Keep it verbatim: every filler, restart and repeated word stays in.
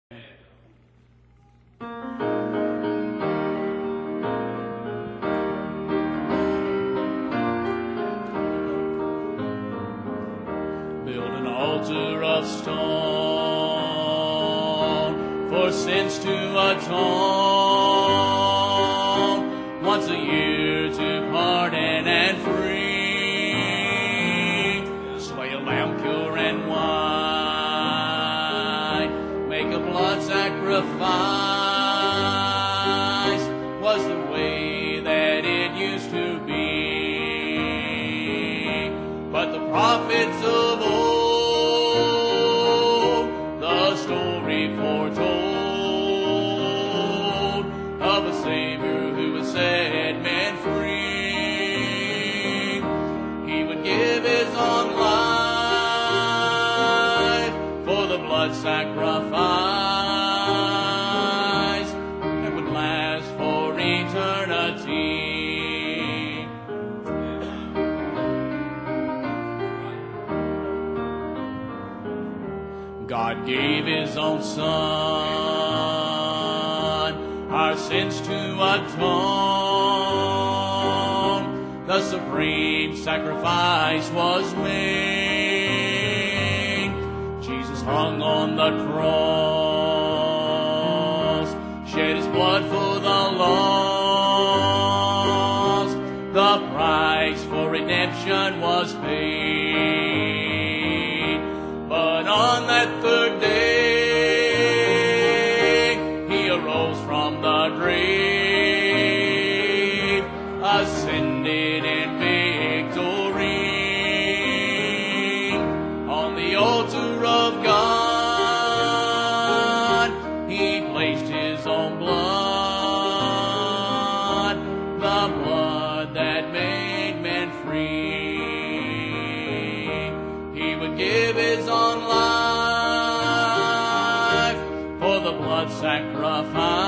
Build an altar of stone for sins to atone, once a year to pardon and free. Slay a lamb pure and white, make a blood sacrifice, was the way that it used to be. But the prophets of old, the story foretold of a Savior who would set men free. He would give his own life for the blood sacrifice that would last for eternity. God gave his own Son, our sins to atone. The supreme sacrifice was made. Jesus hung on the cross, shed his blood for the lost. The price for redemption was paid. But on that third day, he arose from the grave, ascended in victory. On the altar of God, he placed his own blood, the blood that made men free. He would give his own life for the blood sacrifice